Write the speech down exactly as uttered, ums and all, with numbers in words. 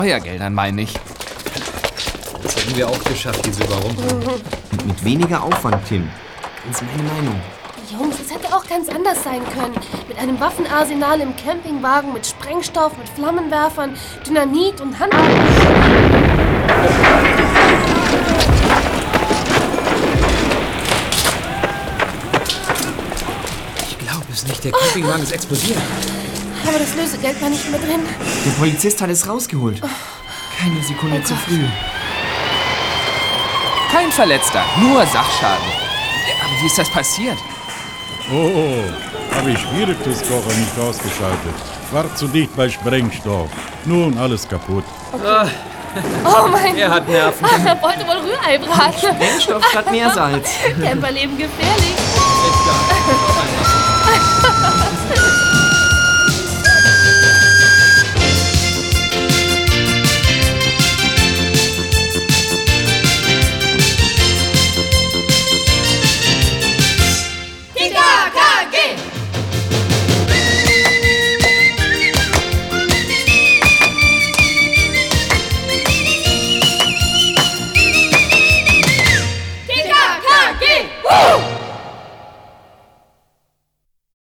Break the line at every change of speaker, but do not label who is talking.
Steuergeldern meine ich.
Das hätten wir auch geschafft, diese Überrumpelung.
Und mit weniger Aufwand, Tim. Das ist meine Meinung.
Jungs, es hätte auch ganz anders sein können. Mit einem Waffenarsenal im Campingwagen, mit Sprengstoff, mit Flammenwerfern, Dynamit und Hand...
Ich glaube es nicht, der Campingwagen ist explodiert.
Aber das Lösegeld war nicht mehr drin.
Der Polizist hat es rausgeholt. Keine Sekunde
Oh
zu
Gott.
früh.
Kein Verletzter, nur Sachschaden. Ja, aber wie ist das passiert?
Oh, habe ich Spirituskocher nicht ausgeschaltet. War zu dicht bei Sprengstoff. Nun alles kaputt.
Oh mein
Er hat Nerven.
Gott, er wollte wohl Rührei braten.
Sprengstoff statt Meersalz.
Camperleben gefährlich.